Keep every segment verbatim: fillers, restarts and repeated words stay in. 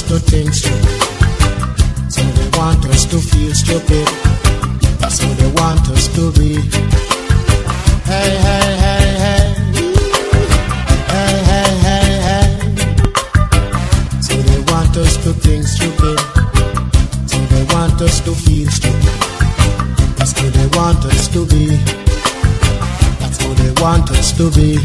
to think stupid. So they want us to feel stupid. That's how they want us to be. Hey, hey, hey, hey. Hey, hey, hey, hey. So they want us to think stupid. So they want us to feel stupid. That's how they want us to be. That's how they want us to be.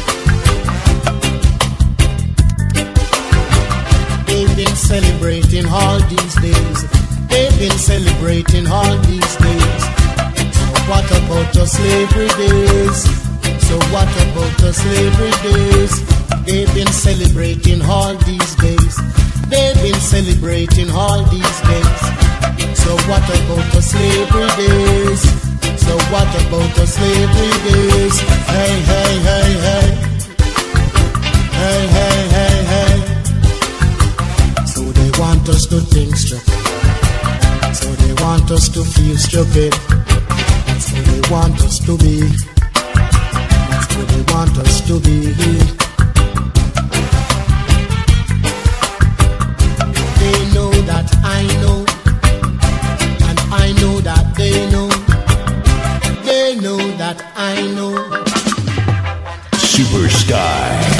They've been celebrating all these days. They've been celebrating all these days. So what about the slavery days? So what about the slavery days? They've been celebrating all these days. They've been celebrating all these days. So what about the slavery days? So what about the slavery days? Hey, hey, hey, hey. Hey, hey, hey, hey. So they want us to think stupid. So they want us to feel stupid. That's how they want us to be. That's how they want us to be. They know that I know, and I know that they know. They know that I know. Super Sky.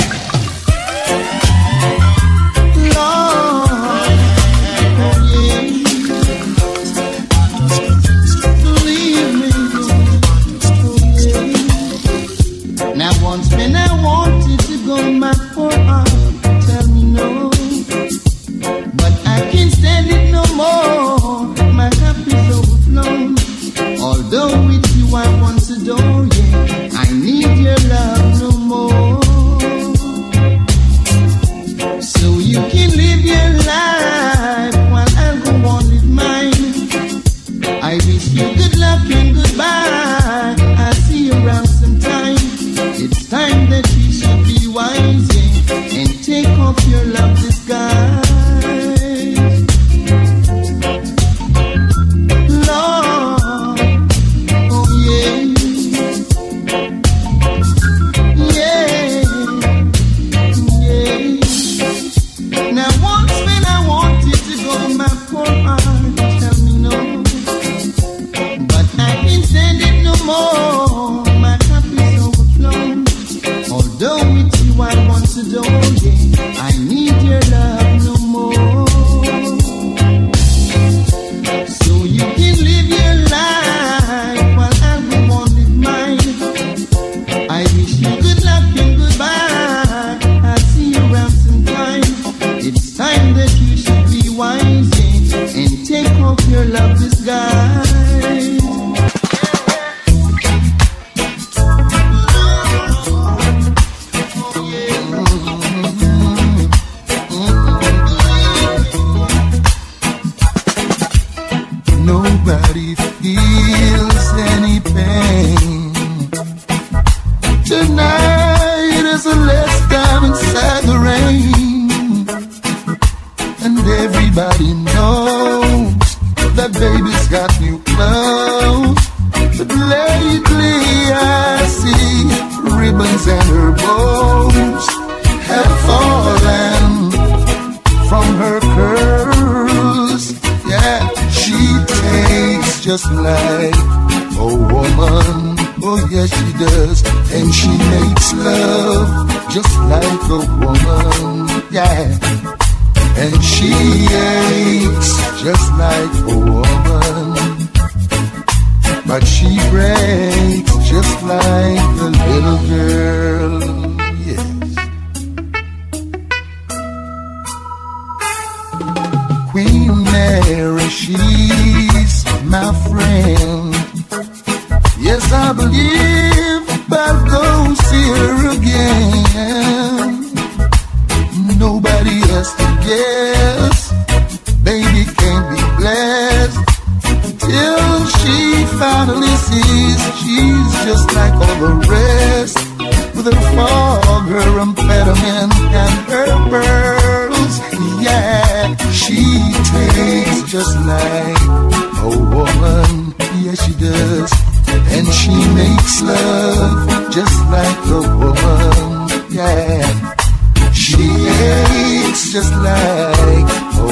She hates just like a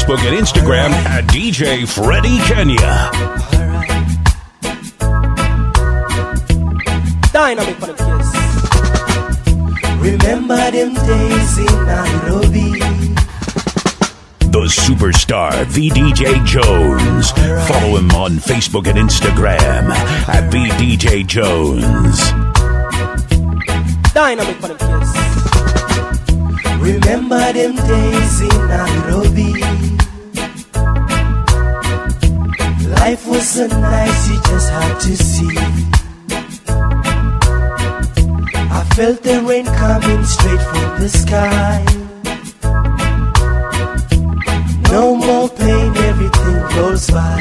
Facebook and Instagram at D J Freddie Kenya. Dynamic for the kiss. Remember them days in Nairobi. The superstar V D J Jones. Right. Follow him on Facebook and Instagram at V D J Jones. Dynamic for the kiss. Remember them days in Nairobi. Life was so nice, you just had to see. I felt the rain coming straight from the sky. No more pain, everything goes by.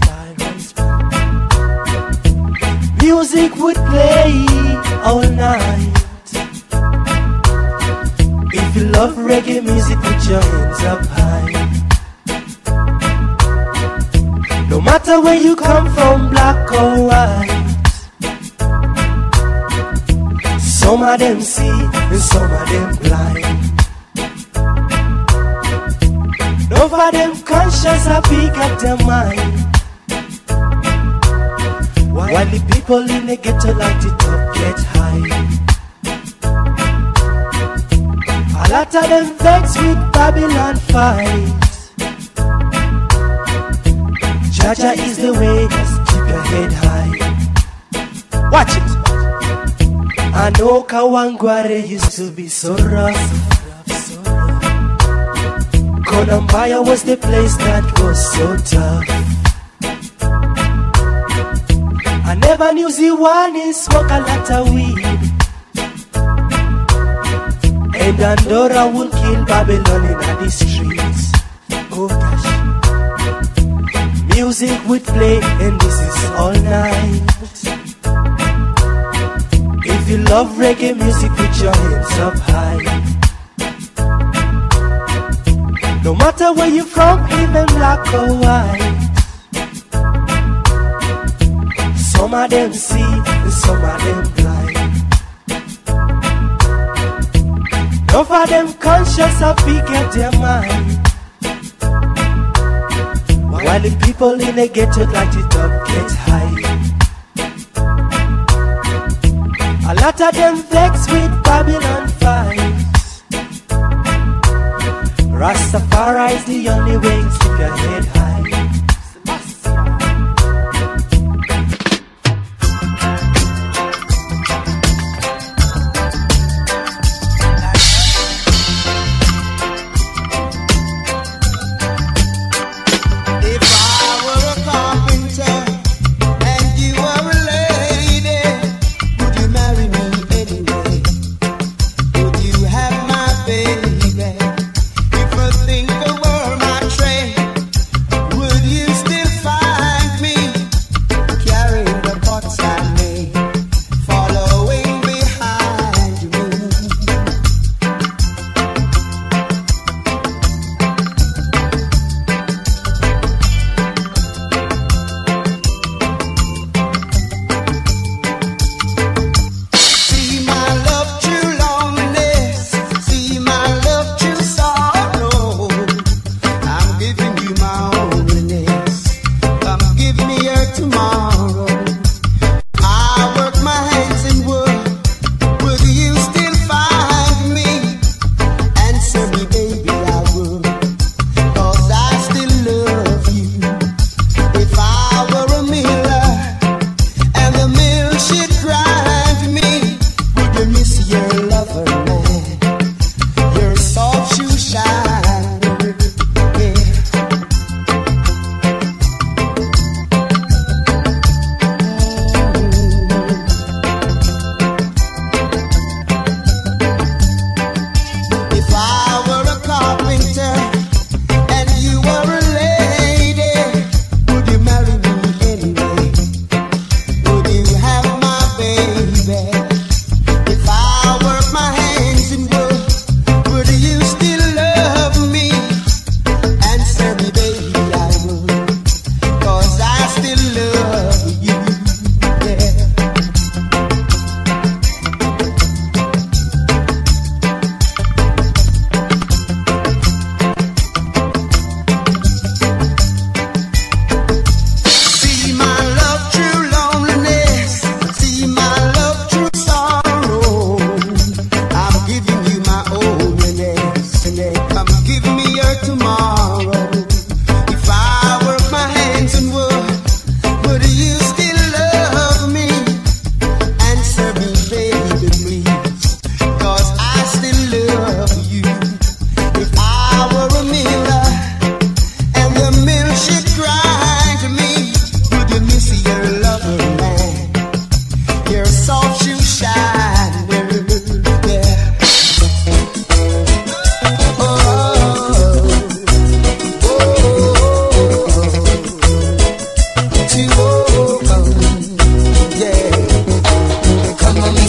Music would play all night. If you love reggae music, put your hands up high. No matter where you come from, black or white. Some of them see and some of them blind. None of them conscious or pick up their mind. While the people in the ghetto like the top get high. A lot of them vex with Babylon fight. Jaja is the way, just keep your head high. Watch it. I know Kawangware used to be so rough. Konambaya was the place that was so tough. I never knew Ziwani smoke a lot of weed. And Andorra will kill Babylon in the streets. Oh gosh. Music would play and this is all night. If you love reggae music, put your hands up high. No matter where you're from, even black or white. Some of them see and some of them blind. None of them conscious of forget their mind. While the people in the ghetto like the top get high. A lot of them vex with Babylon fights. Rastafari is the only way to keep your head high.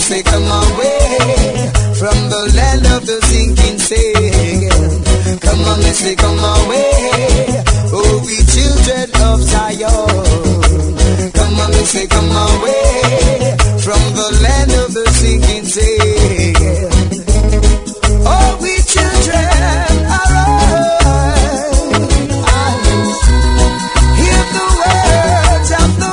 say come away from the land of the sinking sand. Come on, me say come away, oh we children of Zion. Come on, me say come away from the land of the sinking sand. Oh we children arise, hear the words of the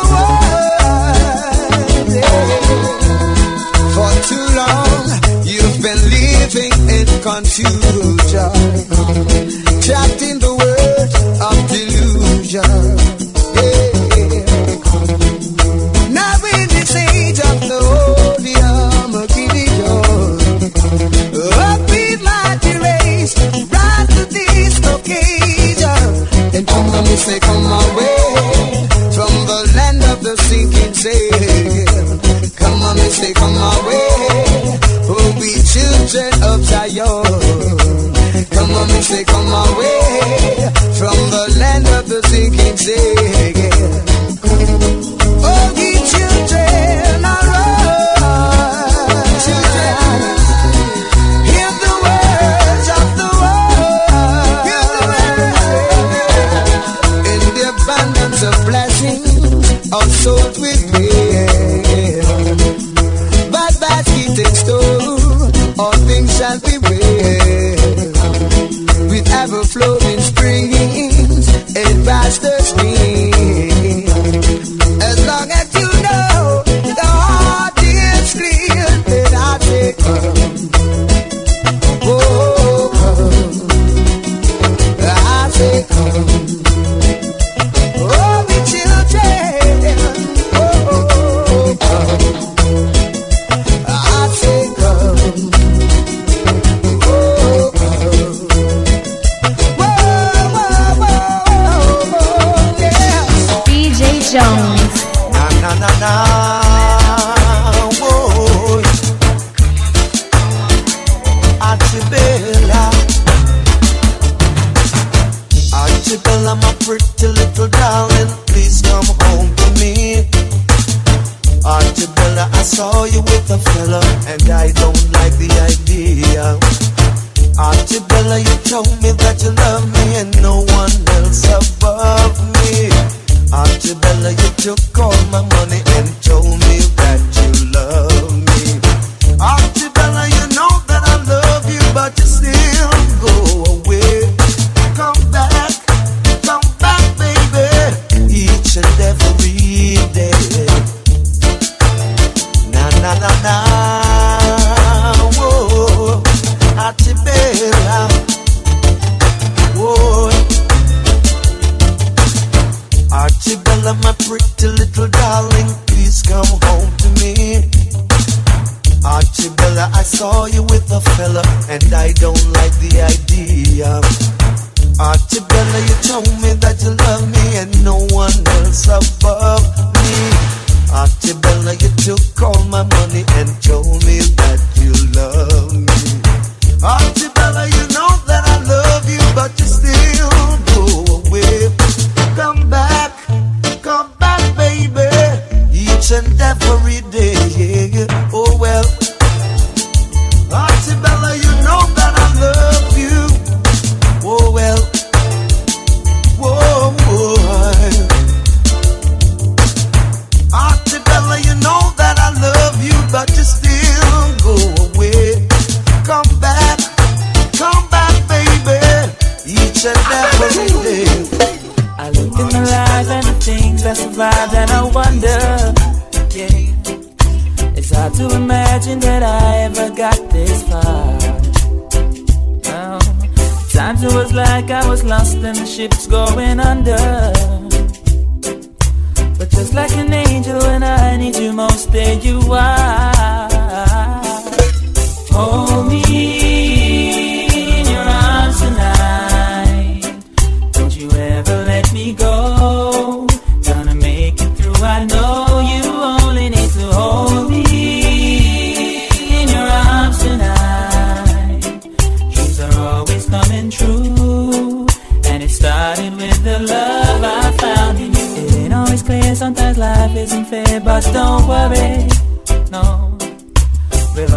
word. For too long you've been living in confusion, trapped in the world of delusion. Yeah. Now in this age of the holy Armageddon, upbeat mighty race, rise to this occasion. And come on, me say come away from the land of the sinking sand. Come on, me say come away, oh we children of Zion. Come on, me say come away from the land of the sinking sand. Oh we children arise, children, hear the words of the word. In the abundance of blessings, our souls will pay. But basket in store, all things shall be well. With ever-flowing springs and vaster streams. As long as you know the heart is clear, then I say come. Oh, come. I say come. Oh, we children. Oh, come. I say come. Oh, come. Whoa, whoa, whoa, whoa, yeah. D J Jones. Na na na na, whoa. Archibella, Archibella, my pretty little darling, please come home to me. Archibella, I saw you with a fella, and I don't like the idea. Archibella, you told me that you love me and no one else above me. Archibella, you took all my money and told me that you love me. Archibella, you know that I love you, but you still go away. Come back, come back, baby, each and every day. Na na na na, whoa, Archibella, whoa. Archibella, my pretty little darling, please come home to me. Archibella, I saw you with a fella, and I don't like the idea. Archibella, you told me that you love me and no one else above me. Archibella, you took all my money and told me that you love me. Archibella, you know that I love you, but you still go away. Come back, come back, baby, each and every day. Oh well, Archibella, you know that I love you. Oh well, whoa, whoa. Archibella, you know that I love you, but you still go away. Come back, come back, baby, each and every day. I look in the life and the things I survived and I wonder, yeah. It's hard to imagine that I ever got this far. Oh, times it was like I was lost and the ship's going under. But just like an angel when I need you most, there you are. Hold me in your arms tonight. Don't you ever let me go. Gonna make it through, I know you only need to hold me in your arms tonight. Dreams are always coming true, and it started with the love I found in you. It ain't always clear, sometimes life isn't fair, but don't worry, no.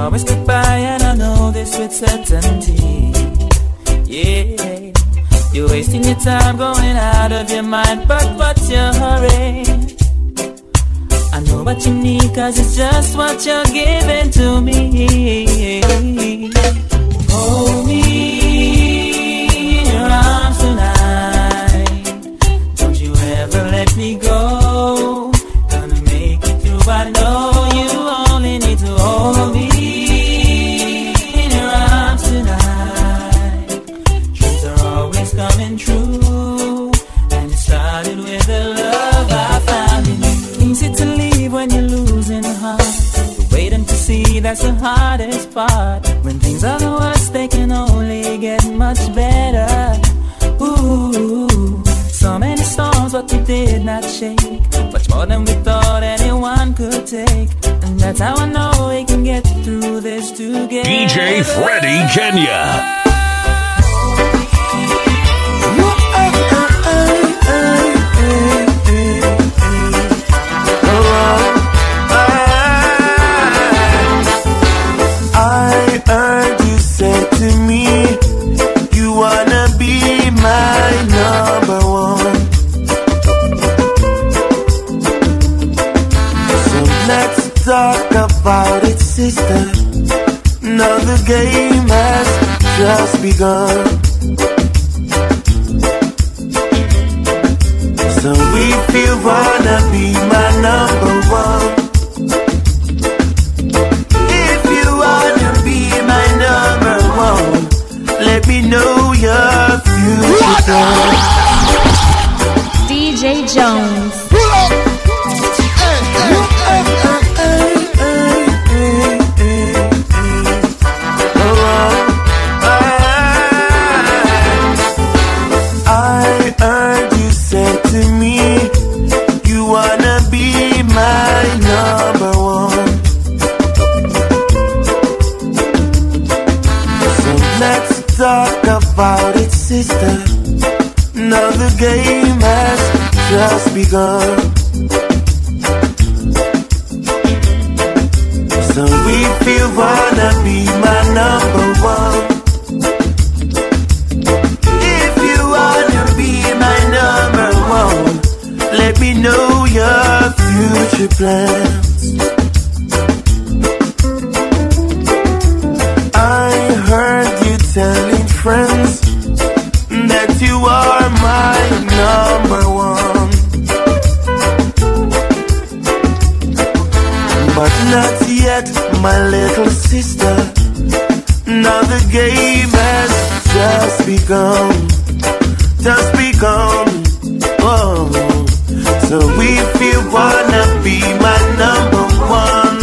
always goodbye, and I know this with certainty. Yeah, you're wasting your time going out of your mind, but what's your hurry? I know what you need, cause it's just what you're giving to me. Hold me in your arms tonight. Don't you ever let me go. Gonna make it through, I know you only need to hold me in your arms tonight. Dreams are always coming true, and it started with the love I found in you. Easy to leave when you're losing heart. You're waiting to see, that's the hardest part. When things are the worst, they can only get much better. Ooh, so many storms, but we did not shake. Much more than we thought anyone could take. And that's how I know we can get through this together. D J Freddie Kenya. Talk about it, sister. Now the game has just begun. So if you wanna be my number one, if you wanna be my number one, let me know your future. D J Jones. Sister, now the game has just begun. So if you wanna be my number one, if you wanna be my number one, let me know your future plans. I heard you telling friends that you are my number one, but not yet, my little sister. Now the game has just begun, just begun. Oh, so if you wanna be my number one,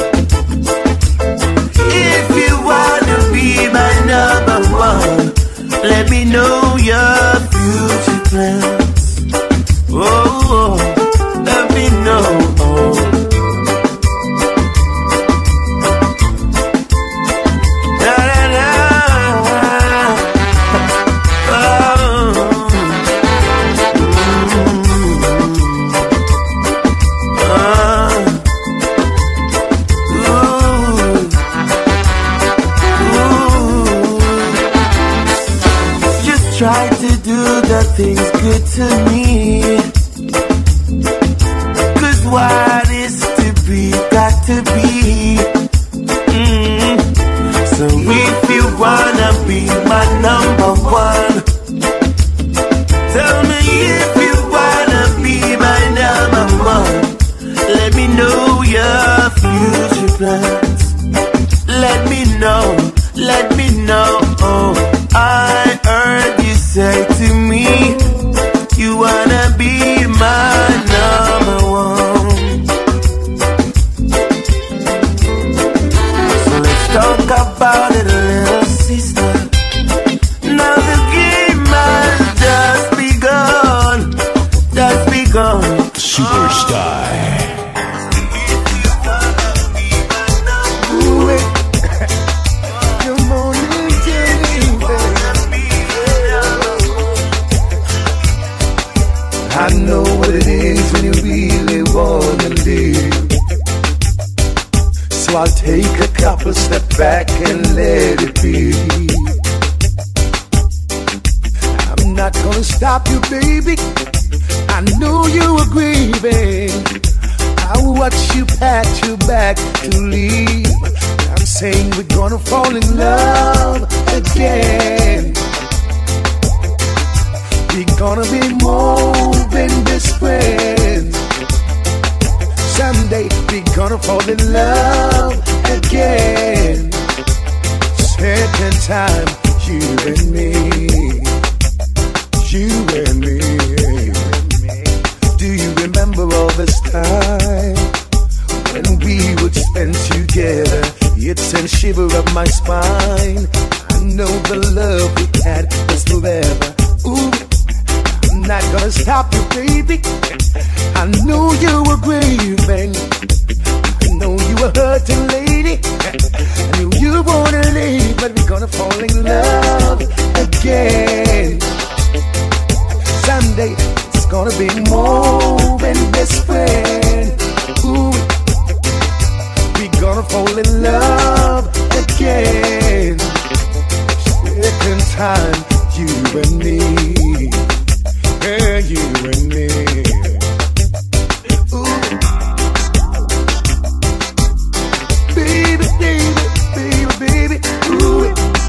if you wanna be my number one, let me know your future plans. Oh, let me know. Da, da, da. Oh. Try to do the things good to me, 'cause what is to be, got to be. mm. So if you wanna be my number one, tell me if you wanna be my number one, let me know your future plans. Let me know, let me know. Oh, I heard you say to me, you wanna be my number one. So let's talk about it a little, sister. Now the game has just begun, just begun. Superstar. I know what it is when you really wanna live. So I'll take a couple step back and let it be. I'm not gonna stop you, baby. I knew you were grieving. I watched you pat you back to leave. I'm saying we're gonna fall in love again. We're gonna be more than best friends. Someday we're gonna fall in love again. Second time, you and me. You and me. Do you remember all this time when we would spend together? It sent shiver up my spine. I know the love we had was forever. Ooh, I'm not gonna stop you, baby. I knew you were grieving. I know you were hurting, lady. I knew you wanna leave, but we're gonna fall in love again. Someday it's gonna be more than best friend. Ooh, we're gonna fall in love again. Second time, you and me. Yeah, you and me. Ooh. Baby, baby, baby, baby. Ooh.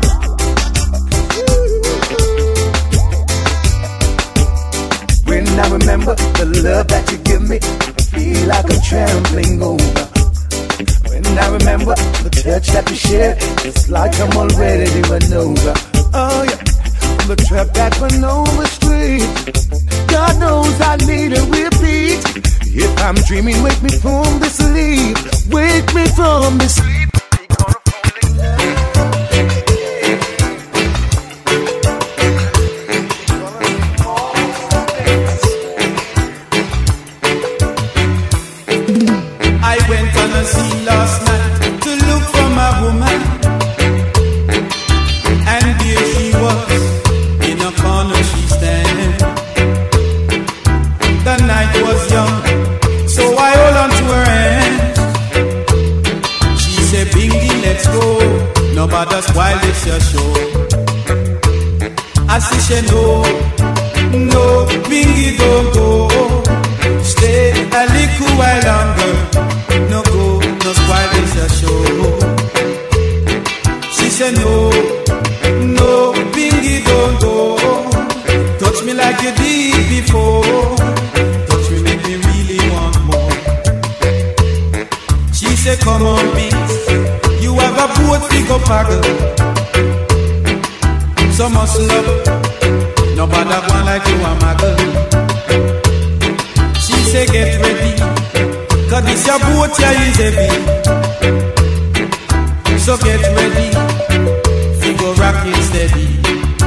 When I remember the love that you give me, I feel like I'm trampling over. When I remember the touch that we share, it's like I'm already run over. Oh yeah, the trap that went over street. God knows I need a repeat. If I'm dreaming, wake me from this sleep. Wake me from this sleep. While it's your show, I see she no, no, Bingy don't go. Stay a little while longer. No go, no spoil it's your show. She said no, no, Bingy don't go. Touch me like you did before. Touch me make me really want more. She said come on, beat. You have a boat to go paddle. So much love, nobody one like you and my girl. She say get ready, cause this your boat here is heavy. So get ready, we go rock it steady.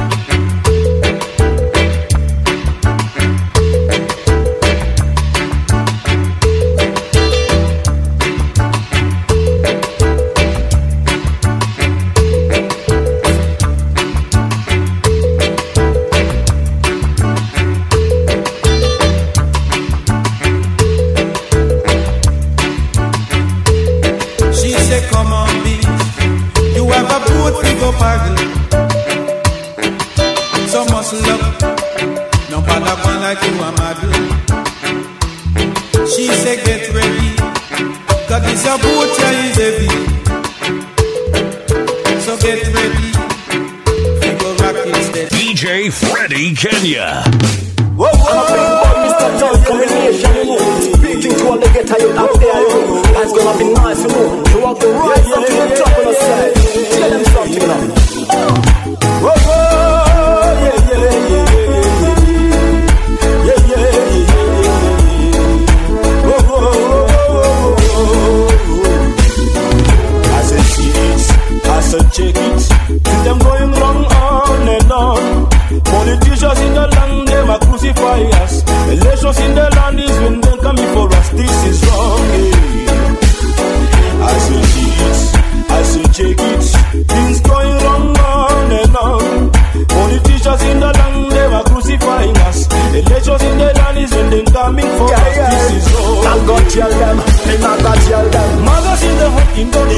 Kenya. Whoa, whoa, Mister John, combination. Speaking to all the get you up there. That's gonna be nice, you know. You want to rise up to the top of the side. Tell them something now. Whoa, whoa, yeah, yeah, yeah, yeah, yeah, yeah, yeah. Whoa, whoa, whoa, whoa. I said see it, I said check it. See them going wrong on and on. Politicians in the land, they might crucify us. Elections in the land is when they come before us. This is wrong, yeah. I say cheat, I say check it. Things going wrong on and on. Politicians in the land, they might crucify us. Elections in the land is when they coming for yeah, us. Yeah. This is wrong. I got tell them, and I got tell them. Mothers in the home, in the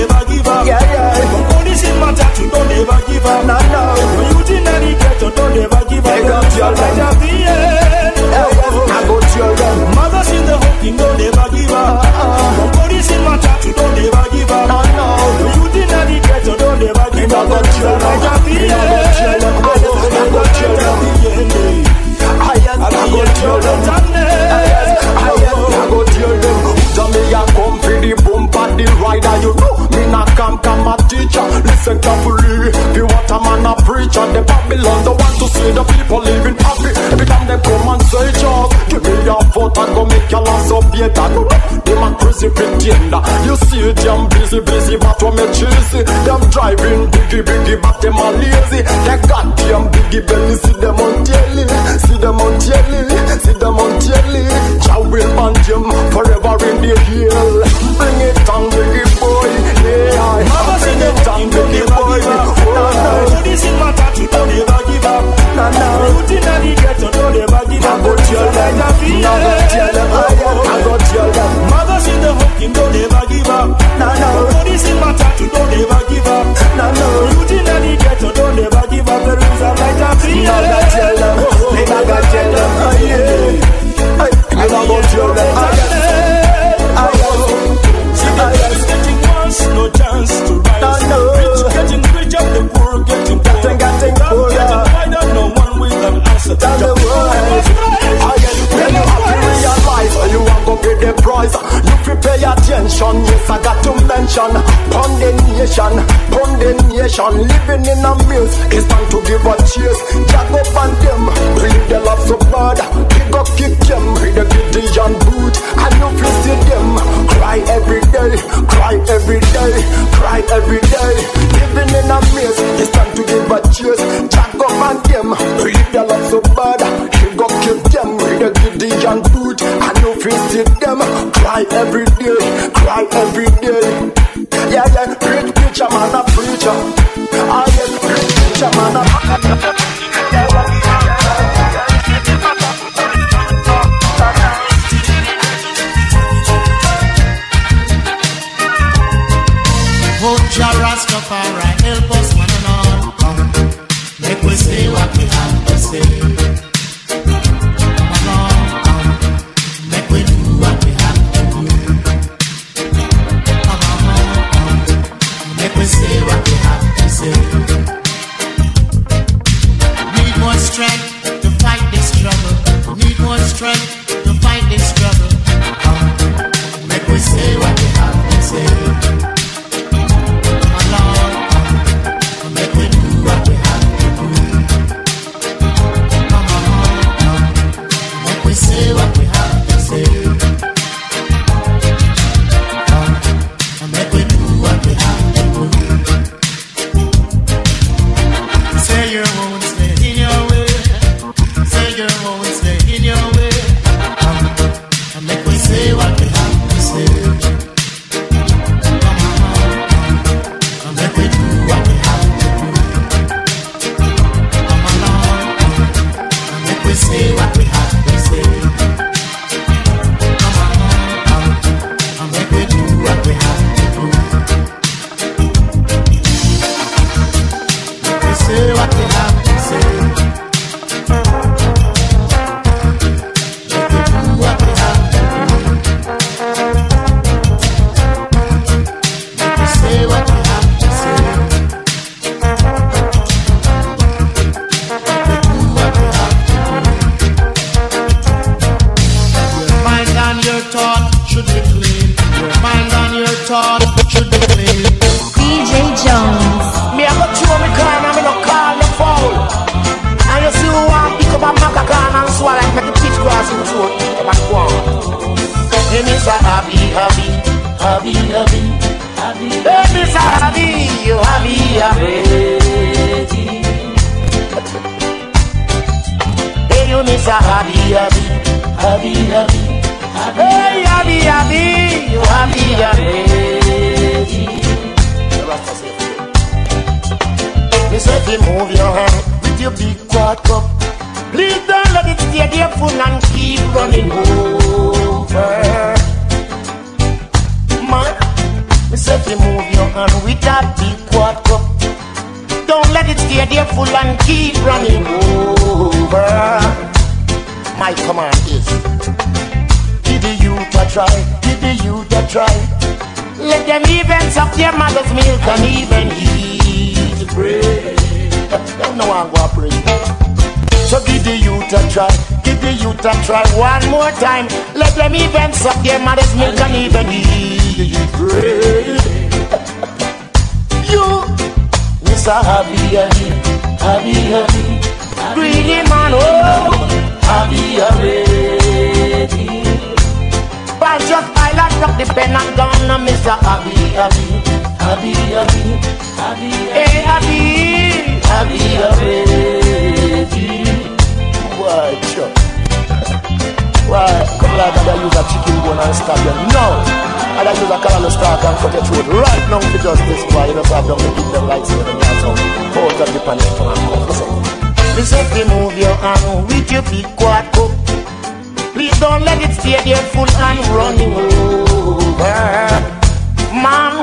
creator. Them a crazy pretender. You see them busy, busy, but what me cheesy. Them driving biggie, biggie, but them a lazy. They got them biggie belly, see them on telly, see them on telly, see them on telly. Jah will band them forever in the hill. Bring it on, biggie boy, yeah. Bring it on, biggie boy. Oh, this is my tattoo, don't ever give up. Nah, nah. Routine and the ghetto, don't ever give up. I go tell them, I go tell them, I go tell them. Mothers in the hooking, don't ever give up. Nah, nah. This is my tattoo, don't ever give up. Nah, nah. Routine and the ghetto, don't ever give up. There is a light of fear. I go tell them, I go tell them, yeah. I go tell them, I go getting worse, no chance to rise. Rich getting richer, the poor getting poor. Getting poor, getting no one with an answer to the world. When you have to realize you are going to pay the price, you prepare attention. Yes, I got to mention condemnation, condemnation. Living in a maze, it's time to give a chase. Jack up on them, believe the love so bad. Pick up, kick them with a Gideon boot, and you feel see them cry every day, cry every day, cry every day. Living in a maze, it's time to give a chase. Jack up on them, believe the love so bad. Pick up, kick them with a Gideon boot, and you feel see them cry every day, cry every day. Yeah, yeah, great preacher man, a preacher. I am great preacher man, a preacher. Oh, Jah Rastafari, help us one and all. Come, make we say what we have to say. Come along, come, make we do what we have to do. Come along, come, make we say what we have to say. Need more strength to fight this struggle. Need more strength to fight this struggle. Come, make we say what we have to say. Say what we have to say. Uh, and make we do what we have to do. Say your won't stay in your way. Say your won't stay in your way. Uh, and make we say what we have to say. Come on, and make we do what we have to do. Come along, and make we say what we have to say. Say what we have to say. Let me do what we have to do. Let me say what we have to say. Let me do what we have to do. Your mind and your thought should be clean. Your mind and your thought should be clean. D J Jones. Me I got you on me car and me no call the phone. And you see who want pick up a maca can and swallow like make the teeth cross in the throat. Come on, go on. Hey, Mister Happy, Happy, Happy, Happy, Happy. Hey, Mister Happy, you Happy, Happy. Hey, you Mister Happy, Happy, Happy, Happy, Happy. Hey, Happy, Happy, you Happy, Happy. Me say fi move your hand with your big quad cup. Please don't let it stay there full and keep running over. Man, me say fi move your hand with that big quad cup. Don't let it stay there full and keep running over. My command is, give the youth a try, give the youth a try. Let them even suck their mother's milk and even eat bread. Don't know I'm going to pray. So give the youth a try, give the youth a try one more time. Let them even suck their mother's milk and even eat bread. You, Mister Happy, Happy, Happy, Happy, greedy man, oh, Happy, Happy. I just I like up the pen and gone and Mister Abby, Abby, Abby, Abby, Abby, hey Abby, Abby, Abby. Why, Chuck? Why? Come like that I use a chicken bone and stab you? No! And I use a colorless stark and cut your throat right now for just this. Why you just have them to keep them like so them your tongue out of the panic from our mouth. Listen. Listen, if you move your hand with your big quad cup, please don't let it stay there full and running over. Man,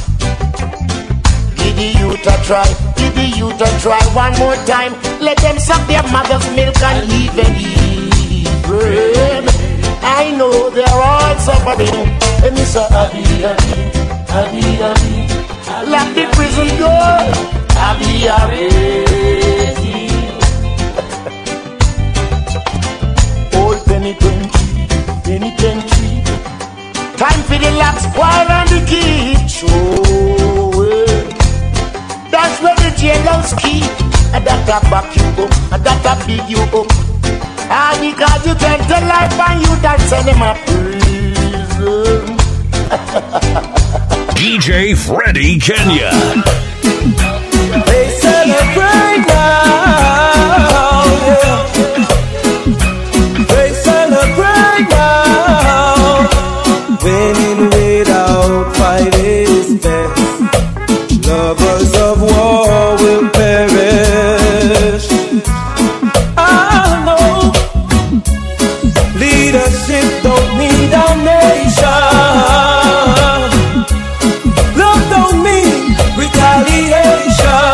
give the youth a try, give the youth a try one more time. Let them suck their mother's milk and even eat bread. I know they're all suffering. And Mister Abby, Abby, Abby, Abby, like the prison door. Abby, Abby. Old penitentiary, penitentiary. Time for the locks, while on the key. Show it. That's where the jailhouse keep. And that back you up, and that big you up. Ah, because you take the life and you that send him a prison. D J Freddie Kenya. They celebrate now, yeah. They celebrate now. Winning without fight is best. Lovers of war will perish. I know leadership don't mean damnation. Love don't mean retaliation.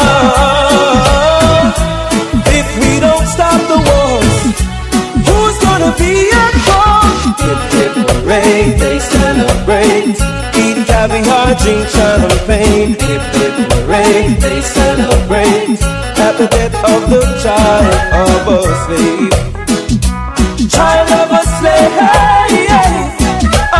If we don't stop the wars, who's gonna be at home? Hip hip hooray, they celebrate. Eat caviar, drink champagne. Hip hip hooray, they celebrate. At the death of the child of a slave. Child of a slave, hey, hey. Oh,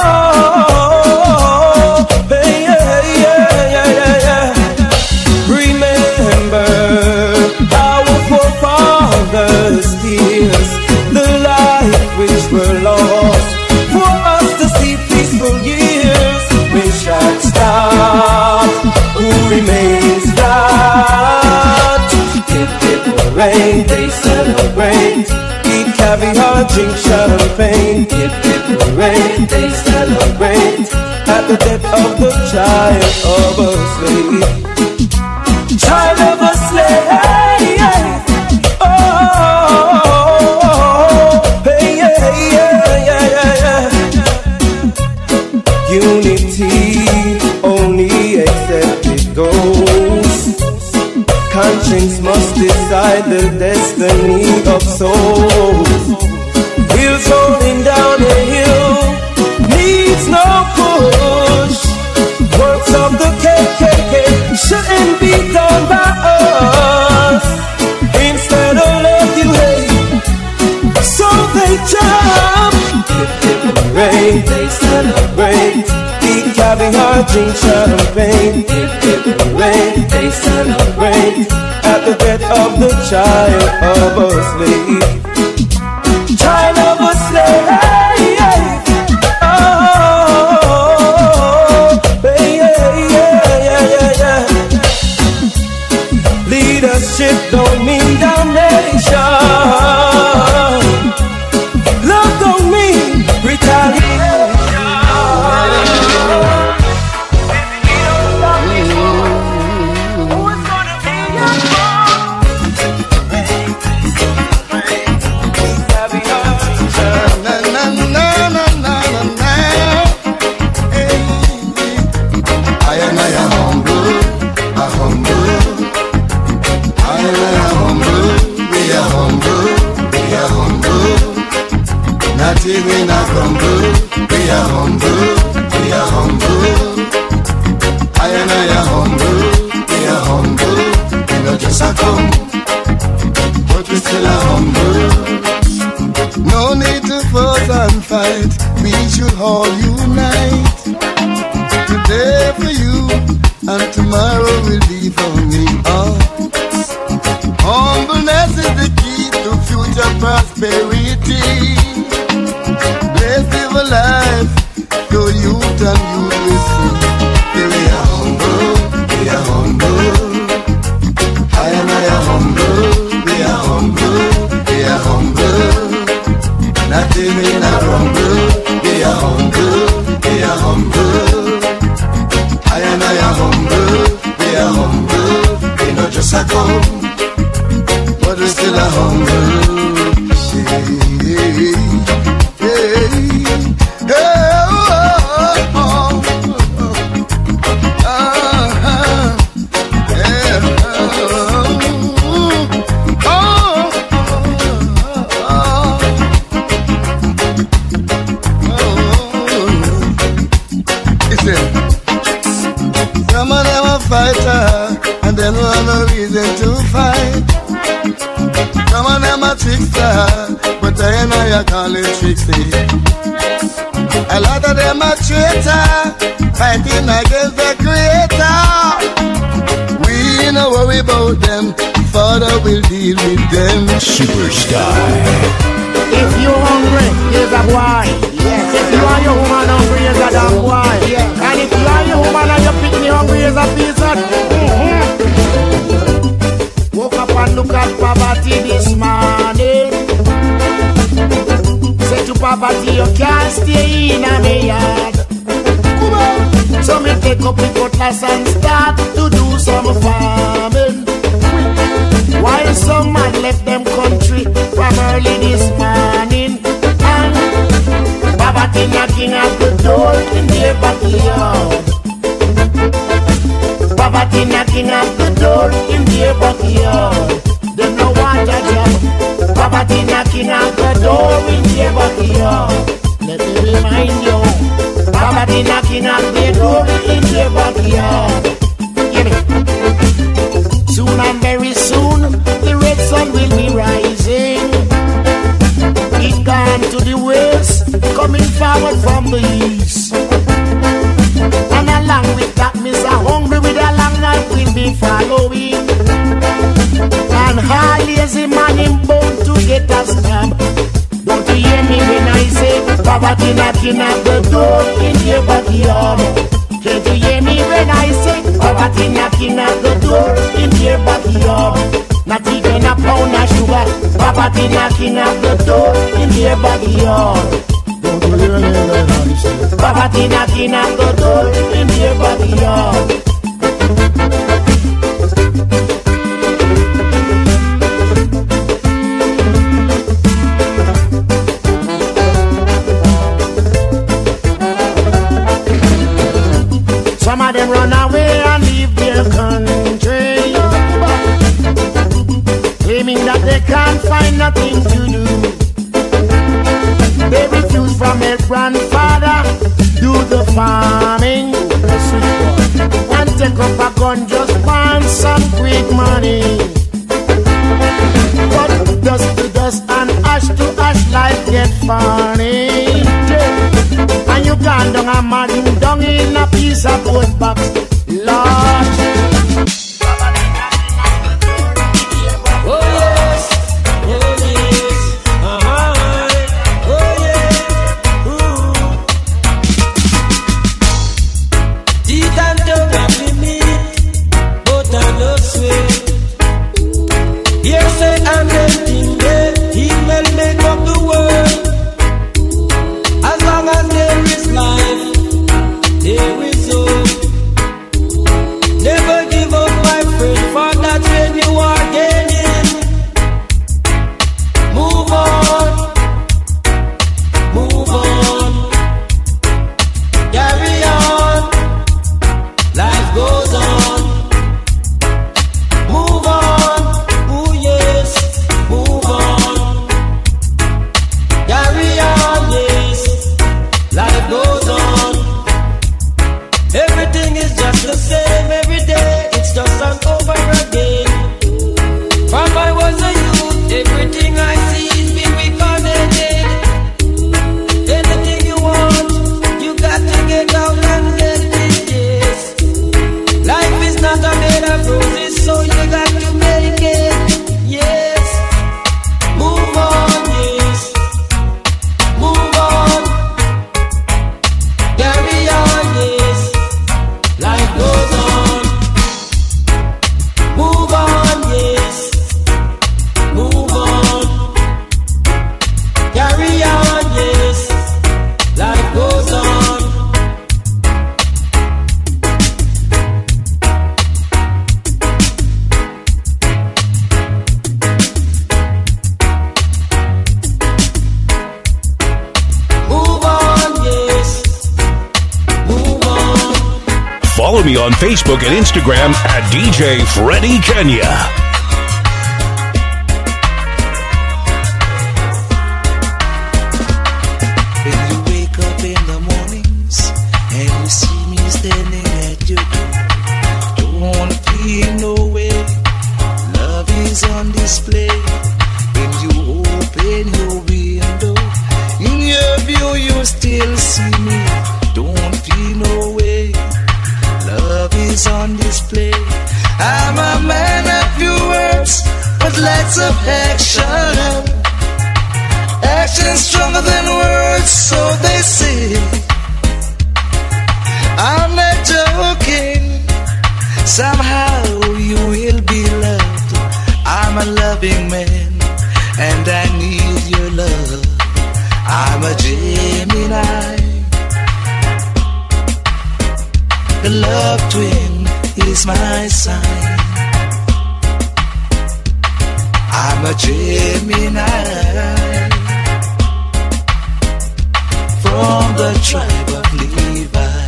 hey, yeah, yeah, yeah, yeah, yeah. Remember our forefathers' tears, the life which were lost for us to see peaceful years. We shall stop. Who remains flat? Hip hip hooray, they celebrate. Eat caviar, drink champagne. Hip hip hooray, they celebrate. At the death of the child of a slave. Child of a slave, hey, hey. Oh, hey, yeah, yeah, yeah, yeah, yeah. Unity only accepted goes. Conscience must decide the destiny of souls. Wheels rolling down a hill needs no push. Works of the K K K shouldn't be done by us. Instead of love you hate, so they jump. Hip hip hooray, they celebrate. Eat caviar, drink champagne. Hip hip hooray, they celebrate. At the death of the child of a slave. Child of a slave, hey, hey. Oh, hey, yeah, yeah, yeah, yeah, yeah. Leadership don't mean damnation. Love don't mean retaliation. We not humble, we are humble, we are humble. I and I are humble, we are humble. We not just a come, but we still are humble. No need to fuss and fight, we should all unite. Today for you, and tomorrow will be for me. Oh. Humbleness is the key to future prosperity. Blessed live a life they are humble, they are humble. They not just a come, but they still a humble. Hey, hey, hey, oh, oh, oh, uh-huh. Yeah, oh, oh, oh, oh. Listen, some of them are fighter, and they don't have no reason to fight. Some of them are trickster, but I know you call it tricksy. A lot of them are traitor, fighting against the creator. We no worry about them, Father will deal with them. Superstar. If you hungry, here's a boy. Yes. If you are your woman hungry, here's a damn boy. Yes. And if you are your woman and your picnic hungry, here's a pizza. Mm-hmm. Woke up and look at poverty this morning. Say to poverty, you can't stay in a me yard. Come on. So me take up the cutlass and start to do some farming. While some man left them country from early this morning, and poverty knocking at the door in their backyard. Poverty knocking at the door in their backyard. They no want a job. Poverty knocking at the door in their backyard. Let me remind you, poverty knocking at the door in their backyard. Give me. Soon and very soon, the red sun will be rising. It gone to the west, coming forward from the east. And along with that, Mister Hungry with a long life will be following. And hard lazy man him bound to get a stab. Don't you hear me when I say poverty knocking at the door in your backyard? Can't you hear me when I say poverty knocking at the door in your backyard? Not even a pound of sugar, poverty knocking at the door in your backyard. Don't you hear me when I say poverty knocking at the door in your backyard? Some of them run away and leave their country, claiming that they can't find nothing to do. They refuse from their grandfather, do the farming, and take up a gun just want some quick money. But dust to dust and ash to ash, life get funny. And you gone down a man down in a piece of wood box, Lord. Oh yes, oh yes, uh-huh. Oh yeah, ooh. Teeth and tongue have been meat, but I no sweat. Here say I'm empty, yeah, he will make up the world. As long as there is life, there is hope. on Facebook and Instagram at D J Freddie Kenya. On display when you open your window. In your view, you still see me. Don't feel no way. Love is on display. I'm a man of few words, but lots of action. Action stronger than words, so they say. I'm not joking. Somehow you will be loved. I'm a loving man, and I need your love. I'm a Gemini. The love twin is my sign. I'm a Gemini. From the tribe of Levi.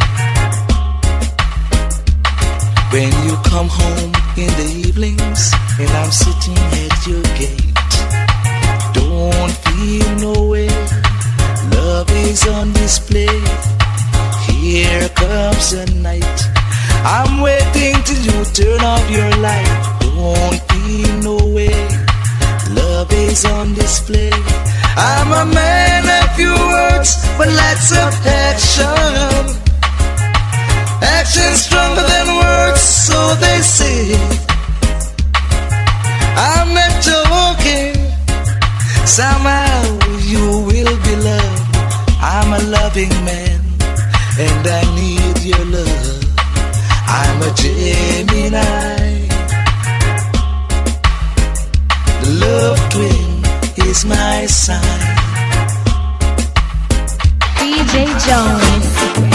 When you come home in the evenings and I'm sitting at your gate, don't feel no way. Love is on display. Here comes the night. I'm waiting till you turn off your light. Don't feel no way. Love is on display. I'm a man of few words, but lots of action. Action stronger than words, so they say. I'm not joking. Somehow you will be loved. I'm a loving man, and I need your love. I'm a Gemini. The love twin is my sign. D J Jones.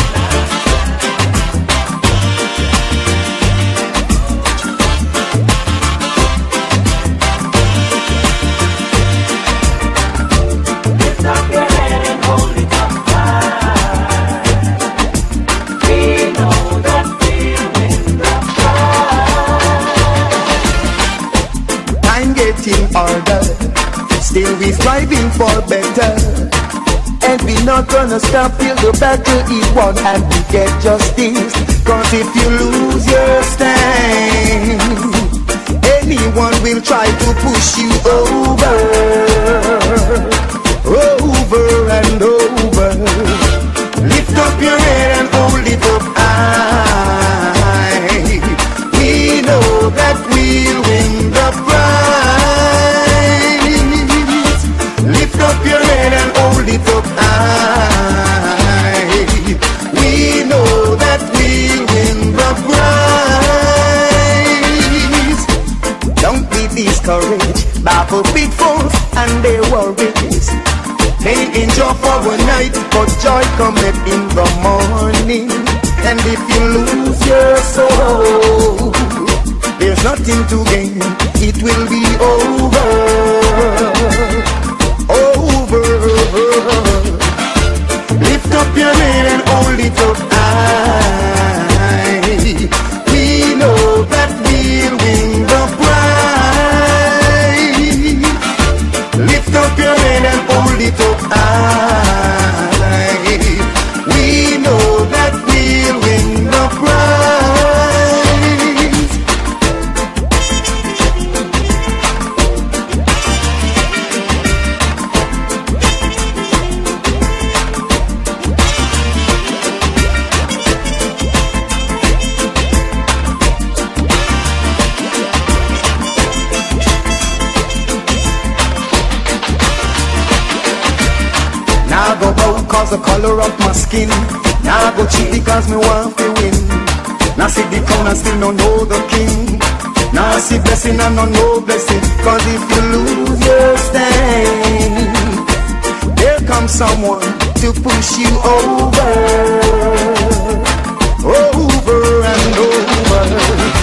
Order. Still we striving for better, and we not gonna stop till the battle is won and we get justice. Cause if you lose your stand, anyone will try to push you over, over and over. Lift up your head and hold it up high. We know that we'll win the prize. Lift up your head and hold it up high. We know that we'll win the prize. Don't be discouraged by the pitfalls and their worries. Pain endure for a night, but joy cometh in the morning. And if you lose your soul, there's nothing to gain, it will be over, over. Lift up your head and hold it up high. We know that we'll win the prize. Lift up your head and hold it up high. We know that we'll win the prize. Now go bow cause the color of my skin. Now go cheat because me want to win. Now see the crown and still no know the king. Now see blessing and no know blessing. Cause if you lose your stand, there comes someone to push you over, over and over.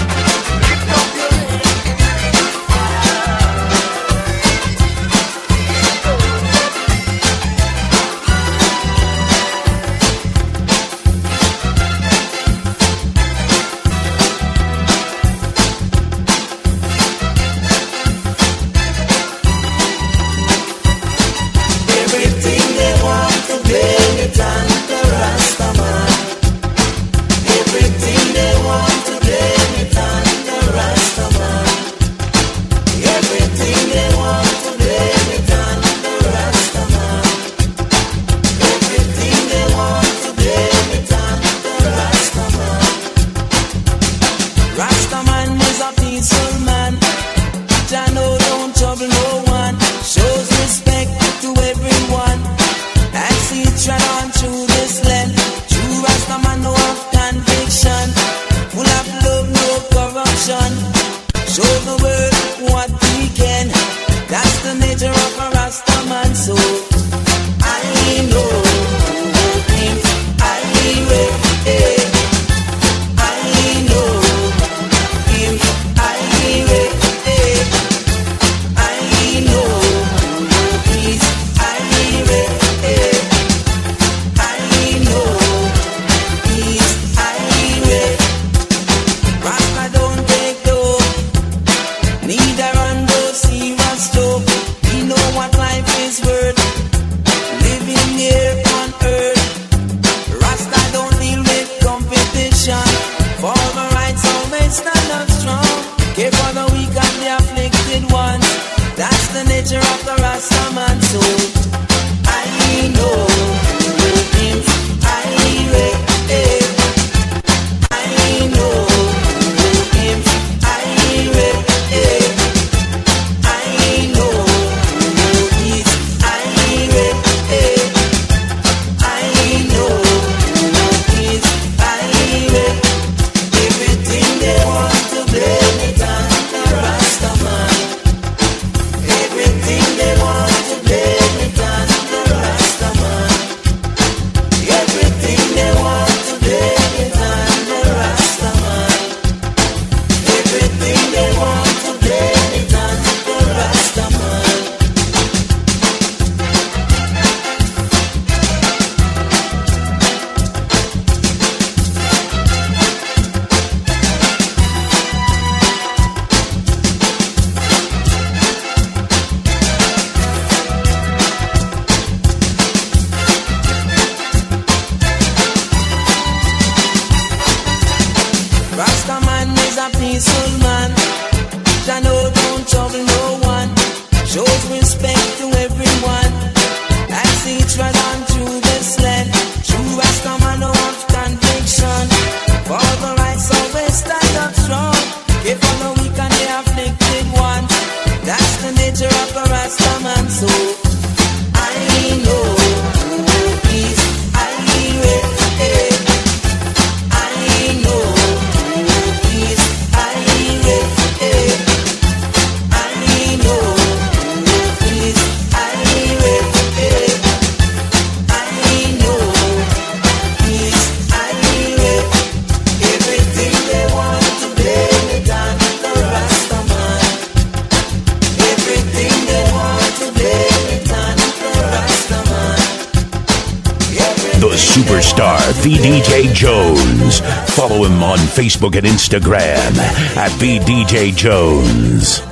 Rastaman is a peaceful man. Jah know don't trouble no one. Shows respect to everyone as he tread on through this land. True Rastaman no have conviction, full of love, no corruption. Show the world what he can. That's the nature of a Rastaman. So I know him, I will, eh. I know him, I will, eh. I know he's, I will, eh. I know he's, I will. Rasta don't take dope, neither under serious joke. We know what life is worth, living here on earth. Rasta don't deal with competition, for the rights always stand up strong. Care for the weak and the afflicted ones. That's the nature of the Rasta man. So I know him, I will, eh. I know him, I will, eh. I know he's, I will, eh. I know he's, I will. Everything they want to blame it on the Rasta man. Everything they want to blame it on the Rasta man. Everything they want to blame it on the Rasta man. Everything they want to blame it on the Rasta man. Rastaman is a peaceful man. Jah know don't trouble no one. Shows respect to everyone as he tread on through this land. True Rastaman no have conviction, for the rights always stand up strong. Care for the weak and the afflicted ones. That's the nature of a Rastaman. So I know he's, I will, eh. I know he's, I will, eh. I know he's, I will, eh. I know he's, I will. Everything they want to blame it on the Rasta man. Everything they want to blame it on the Rasta man. The superstar V D J Jones. Follow him on Facebook and Instagram at V D J Jones.